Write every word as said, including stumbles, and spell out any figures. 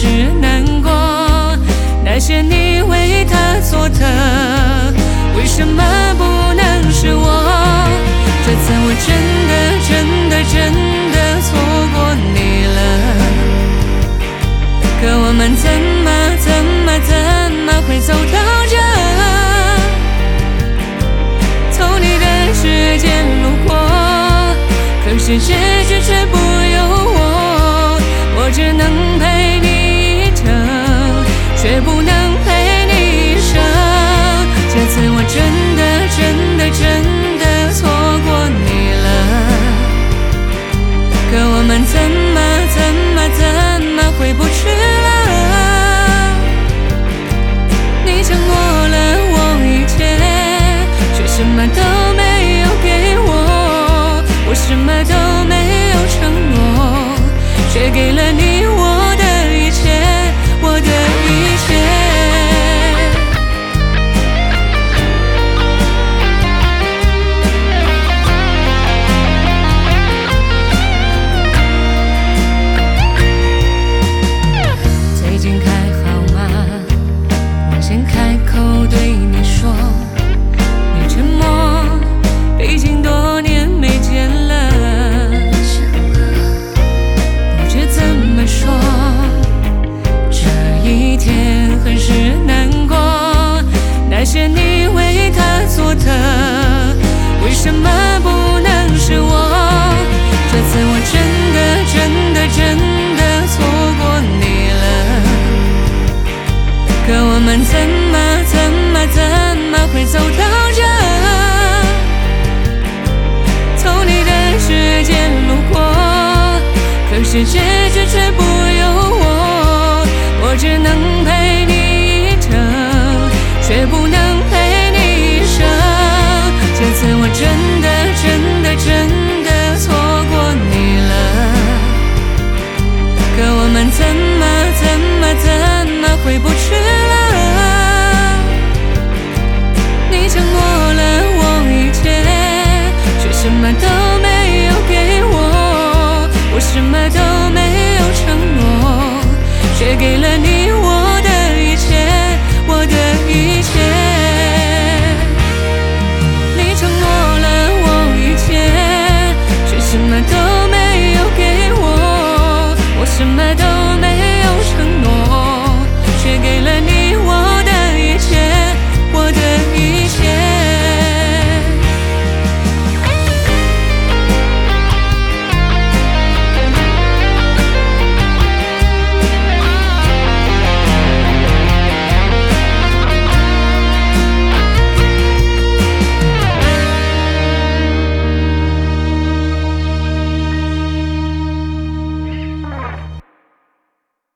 是难过，那些你为他做的，为什么不能是我？这次我真的真的真的错过你了，可我们怎么怎么怎么会走到这？从你的世界路过，可是结局却不由我，我只能陪你一程，却不能陪你一生。这次我真的真的真的错过你了，可我们怎么怎么怎么回不去了？你承诺了我一切，却什么都没有给我，我什么都没有承诺，却给了你我的一切，我的一切。最近还好吗？我先开口对你说，你沉默，毕竟多年没见了，不知怎么说，这一天很是难过，那些你为他做的，为什么不能是我？这次我真的真的真的错过你了，可我们怎么怎么怎么会走到这？从你的世界路过，可是结局却不由我，我只能陪你一程，却不能陪你一生。这次我真的真的真的错过你了，可我们怎么怎么怎么回不去了？你承诺了我一切，却什么都没有给我，我什么都没有承诺，却给了你